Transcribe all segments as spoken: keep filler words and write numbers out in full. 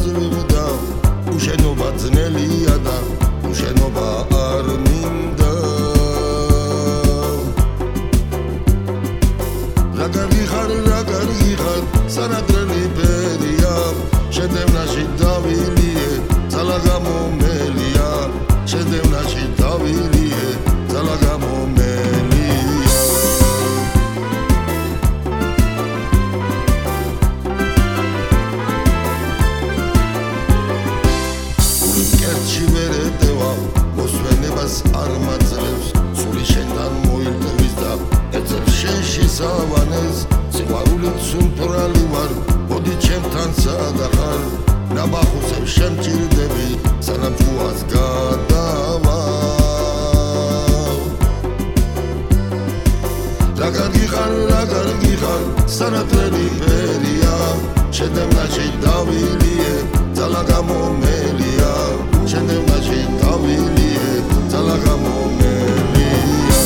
გაზრდა უშენობა ძნელია და უშენობა არ მინდა რა კარგი ხარ რა კარგი ხარ სანადრელი ბერია შედევნაში დავილიე ძალა გამომელია შედევნაში დავილიე ძალა გამომელია კერჩი ვერ ეტევა მოსვენებას არ მაძლევს სული შენთან მოირთვის და ეცებს შენში სავანეს სიყვარულით სუნთრალი ვარ მოდი ჩემთან სადახარ ნაბახუსებ შემჭირდები სანამ ჯუას გადავა რა კარგი ხარ რა კარგი ხარ სანადრელი ბერია შედევნაში დავილიე ძალა გამომელია შედევნაში დავილიე ძალა გამომელია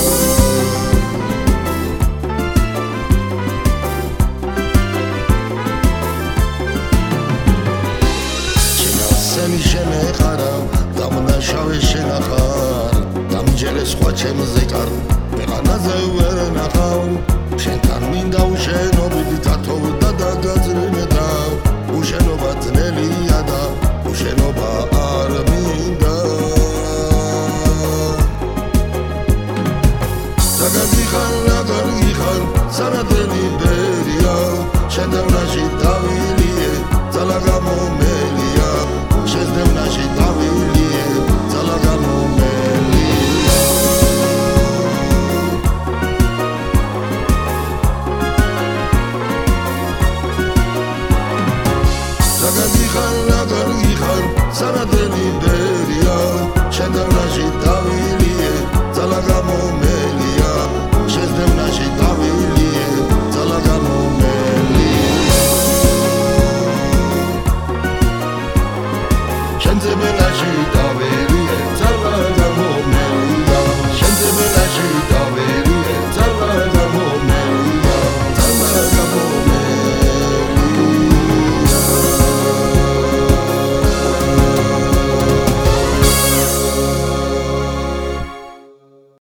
შენასენი შემეყარა დამნაშავე შენახარ დამჯერე სხვა ჩემზე კარ ვეღანაზე ვერ ნახავ შენთან მინდა უშენობით დათოვდა და გაძრმედა უშენობა ძნელია და უშენობა არ მინდა რა კარგი ხარ რა კარგი ხარ სანადრელი ბერია შედევნაში დავილიე ძალა გამომელია შედევნაში დავილიე ძალა გამომელია რა კარგი ხარ რა კარგი ხარ სანადრელი ბერია შედევნაში დავილიე ძალა გამომელია შედევნაში დავილიე ძალა გამომელია შენზე